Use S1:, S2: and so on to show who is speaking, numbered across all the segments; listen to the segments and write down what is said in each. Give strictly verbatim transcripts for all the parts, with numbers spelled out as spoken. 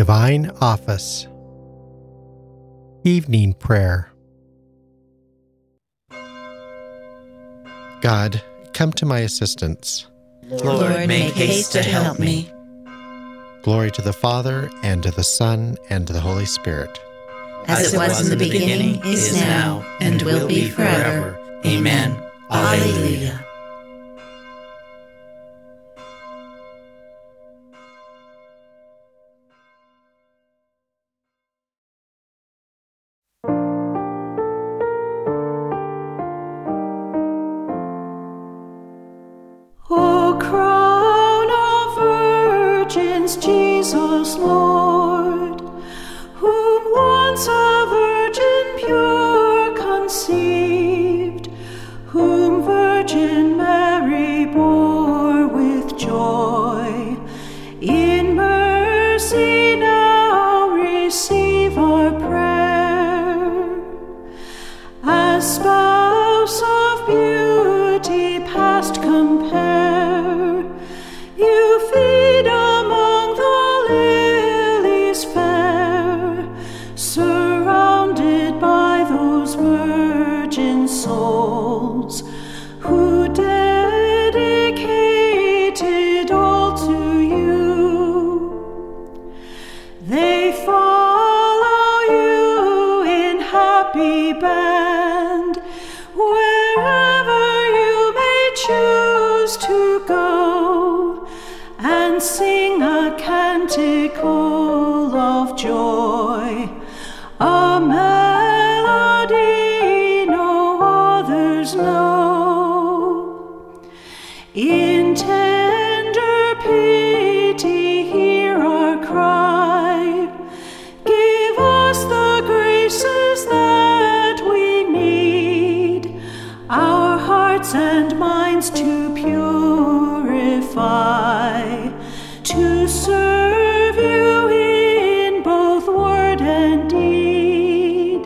S1: Divine Office. Evening Prayer. God, come to my assistance.
S2: Lord, make haste to help me.
S1: Glory to the Father, and to the Son, and to the Holy Spirit.
S2: As it was in the beginning, is now, and will be forever. Amen. Alleluia.
S3: O crown of virgins, Jesus Lord, whom once a virgin pure conceived, whom Virgin Mary bore with joy, in mercy now receive our prayer. As spouse of beauty past compare, you feed among the lilies fair, surrounded by those virgin souls who dedicated all to you. They follow you in happy band wherever you may choose to go, and sing a canticle of joy, a melody no others know. In tender pity hear our cry, give us the graces that we need, our hearts and minds to purify, to serve you in both word and deed.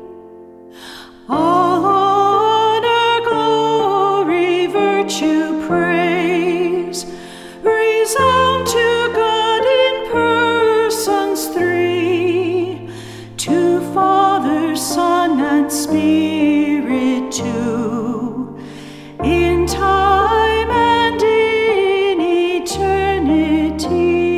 S3: All honor, glory, virtue, praise resound to God in persons three, to Father, Son, and Spirit too, in time and in eternity.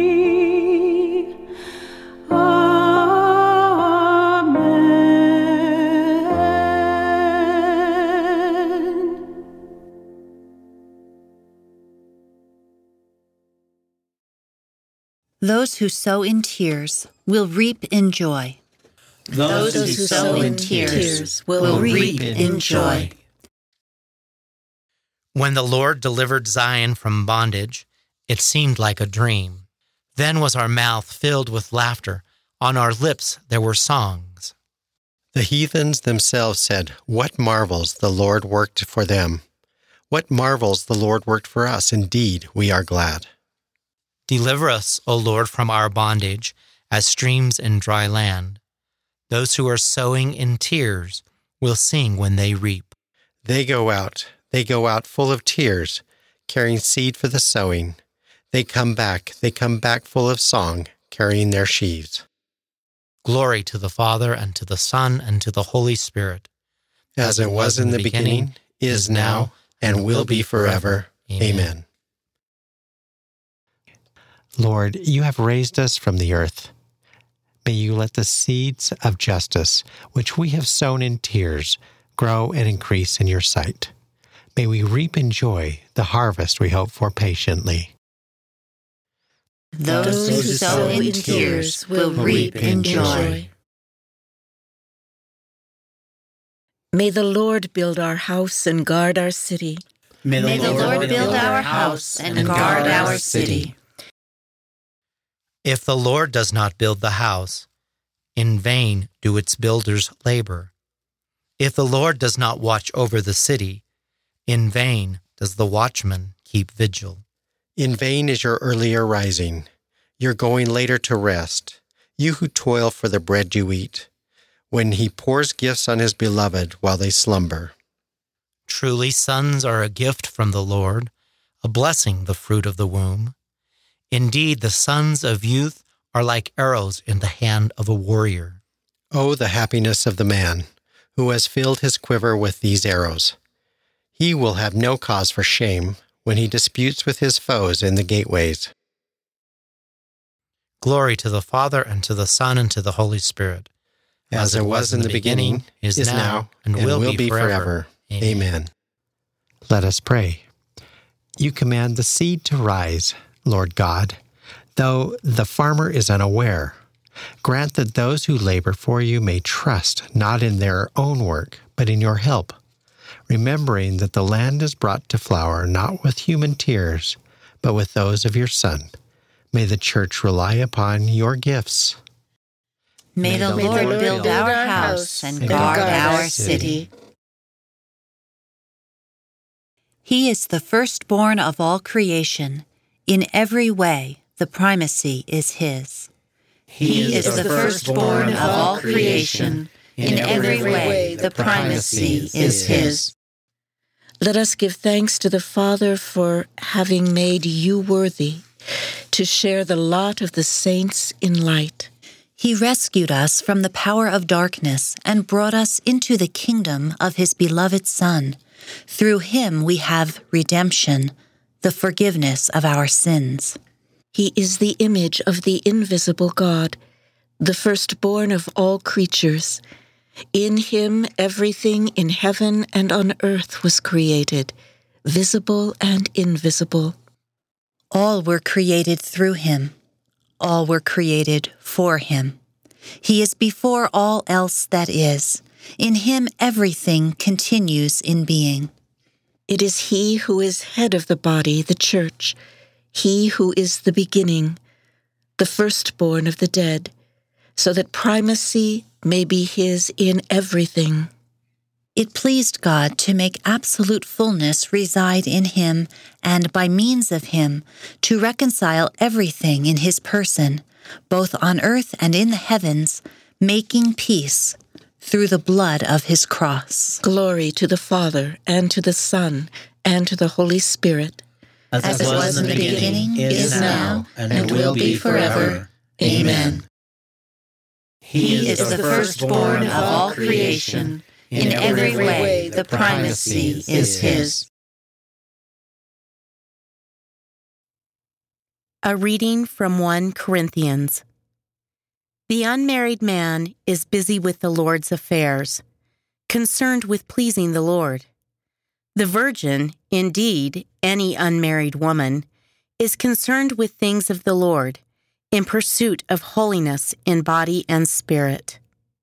S3: Amen.
S4: Those who sow in tears will reap in joy.
S2: Those who sow in tears will reap in joy.
S5: When the Lord delivered Zion from bondage, it seemed like a dream. Then was our mouth filled with laughter. On our lips there were songs.
S1: The heathens themselves said, "What marvels the Lord worked for them! What marvels the Lord worked for us! Indeed, we are glad."
S5: Deliver us, O Lord, from our bondage, as streams in dry land. Those who are sowing in tears will sing when they reap.
S1: They go out, they go out full of tears, carrying seed for the sowing. They come back, they come back full of song, carrying their sheaves.
S5: Glory to the Father, and to the Son, and to the Holy Spirit.
S1: As it was in the beginning, is now, and will be forever. Amen. Lord, you have raised us from the earth. May you let the seeds of justice, which we have sown in tears, grow and increase in your sight. May we reap in joy the harvest we hope for patiently.
S4: Those who sow in tears will reap in joy.
S6: May the Lord build our house and guard our city.
S2: May the,
S4: May the
S2: Lord,
S4: Lord build our house and guard our city.
S5: If the Lord does not build the house, in vain do its builders labor. If the Lord does not watch over the city, in vain does the watchman keep vigil.
S1: In vain is your earlier rising, your going later to rest, you who toil for the bread you eat, when he pours gifts on his beloved while they slumber.
S5: Truly sons are a gift from the Lord, a blessing the fruit of the womb. Indeed, the sons of youth are like arrows in the hand of a warrior.
S1: Oh, the happiness of the man who has filled his quiver with these arrows. He will have no cause for shame when he disputes with his foes in the gateways.
S5: Glory to the Father, and to the Son, and to the Holy Spirit.
S1: As it was in the beginning, is now, and will be forever. Amen. Let us pray. You command the seed to rise, Lord God, though the farmer is unaware. Grant that those who labor for you may trust not in their own work, but in your help, remembering that the land is brought to flower not with human tears, but with those of your Son. May the Church rely upon your gifts.
S4: May the Lord build our house and guard our city. He is the firstborn of all creation. In every way, the primacy is his. He is the firstborn of all creation. In every way, the primacy is his.
S6: Let us give thanks to the Father for having made you worthy to share the lot of the saints in light.
S4: He rescued us from the power of darkness and brought us into the kingdom of his beloved Son. Through him we have redemption, the forgiveness of our sins.
S6: He is the image of the invisible God, the firstborn of all creatures. In him everything in heaven and on earth was created, visible and invisible.
S4: All were created through him. All were created for him. He is before all else that is. In him everything continues in being.
S6: It is he who is head of the body, the church, he who is the beginning, the firstborn of the dead, so that primacy may be his in everything.
S4: It pleased God to make absolute fullness reside in him, and by means of him to reconcile everything in his person, both on earth and in the heavens, making peace through the blood of his cross.
S6: Glory to the Father, and to the Son, and to the Holy Spirit.
S4: As, As it was, was in the beginning, beginning is now, and, and will be forever. Amen. He is the firstborn of all creation. In every way, the primacy is his.
S7: A reading from First Corinthians. The unmarried man is busy with the Lord's affairs, concerned with pleasing the Lord. The virgin, indeed, any unmarried woman, is concerned with things of the Lord, in pursuit of holiness in body and spirit.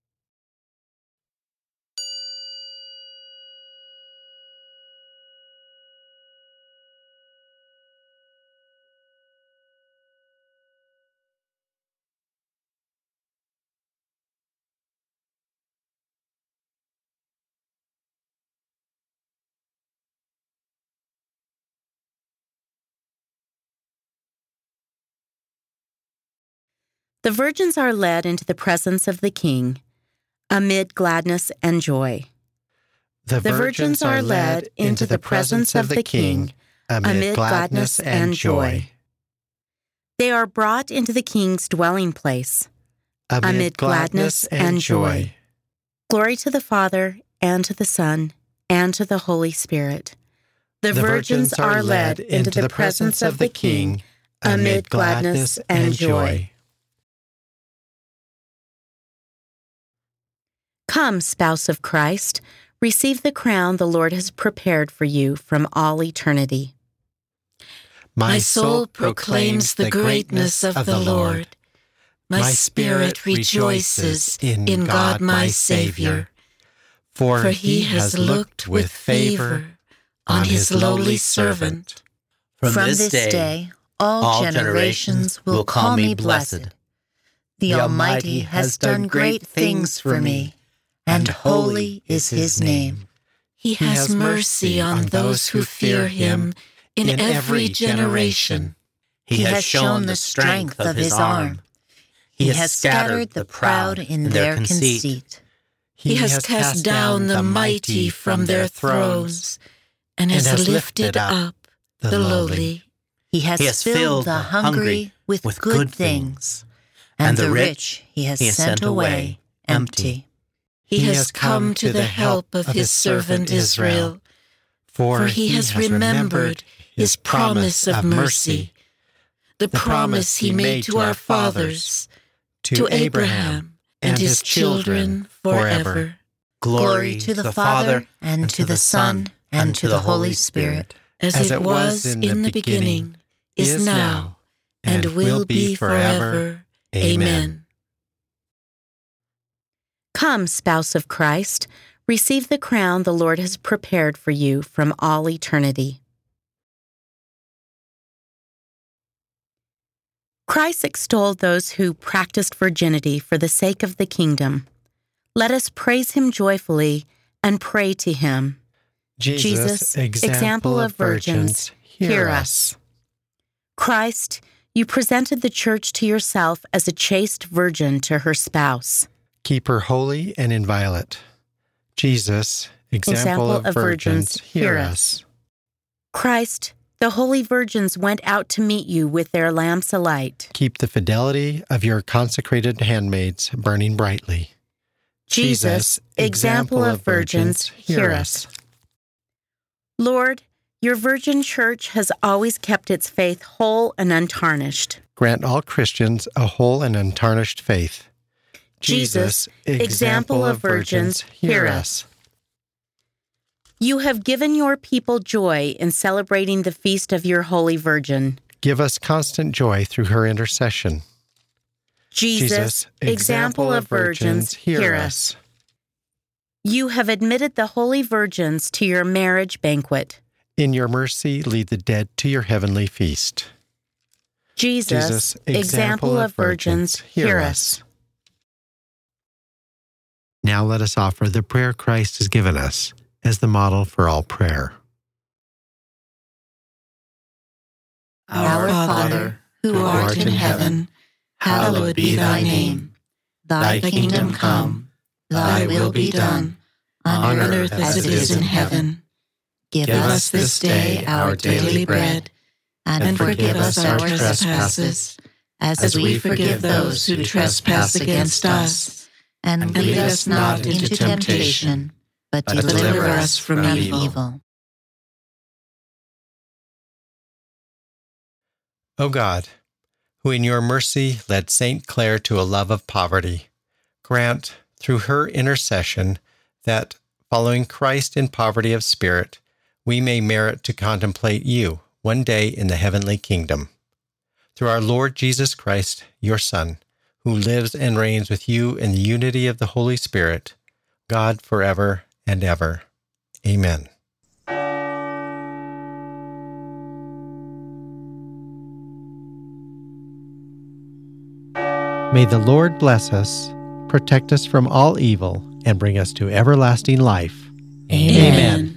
S7: The virgins are led into the presence of the King, amid gladness and joy.
S1: The, the virgins are led into the presence of the King, amid gladness and joy.
S7: They are brought into the King's dwelling place, amid gladness and joy. Glory to the Father, and to the Son, and to the Holy Spirit. The virgins are led into the presence of the King, amid gladness and joy. Come, spouse of Christ, receive the crown the Lord has prepared for you from all eternity.
S6: My soul proclaims the greatness of the Lord. My spirit rejoices in God my Savior, for he has looked with favor on his lowly servant.
S4: From this day, all generations will call me blessed. The Almighty has done great things for me, and holy is his name.
S6: He has mercy on those who fear him in every generation.
S4: He has shown the strength of his arm. He has scattered the proud in their conceit.
S6: He has cast down the mighty from their thrones, and has lifted up the lowly.
S4: He has filled the hungry with good things, and the rich he has sent away empty.
S6: He has come to the help of his servant Israel, for he has remembered his promise of mercy, the promise he made to our fathers, to Abraham and his children forever.
S4: Glory to the Father, and to the Son, and to the Holy Spirit,
S6: as it was in the beginning, is now, and will be forever. Amen.
S7: Come, spouse of Christ, receive the crown the Lord has prepared for you from all eternity. Christ extolled those who practiced virginity for the sake of the kingdom. Let us praise him joyfully and pray to him.
S1: Jesus, example of virgins, hear us.
S7: Christ, you presented the church to yourself as a chaste virgin to her spouse.
S1: Keep her holy and inviolate. Jesus, example, of, of virgins, hear us.
S7: Christ, the holy virgins went out to meet you with their lamps alight.
S1: Keep the fidelity of your consecrated handmaids burning brightly.
S7: Jesus, example of virgins, hear us. Lord, your virgin church has always kept its faith whole and untarnished.
S1: Grant all Christians a whole and untarnished faith.
S7: Jesus, example of virgins, hear us. You have given your people joy in celebrating the feast of your Holy Virgin.
S1: Give us constant joy through her intercession.
S7: Jesus, example of virgins, hear us. You have admitted the holy virgins to your marriage banquet.
S1: In your mercy, lead the dead to your heavenly feast.
S7: Jesus, Jesus example of virgins, hear us.
S1: Now let us offer the prayer Christ has given us as the model for all prayer.
S6: Our Father, who art in heaven, hallowed be thy name. Thy kingdom come, thy will be done, on earth as it is in heaven. Give us this day our daily bread, and forgive us our trespasses, as we forgive those who trespass against us. And lead us not into temptation, but deliver us from evil.
S1: O God, who in your mercy led Saint Clare to a love of poverty, grant, through her intercession, that, following Christ in poverty of spirit, we may merit to contemplate you one day in the heavenly kingdom. Through our Lord Jesus Christ, your Son, who lives and reigns with you in the unity of the Holy Spirit, God forever and ever. Amen. May the Lord bless us, protect us from all evil, and bring us to everlasting life.
S6: Amen. Amen.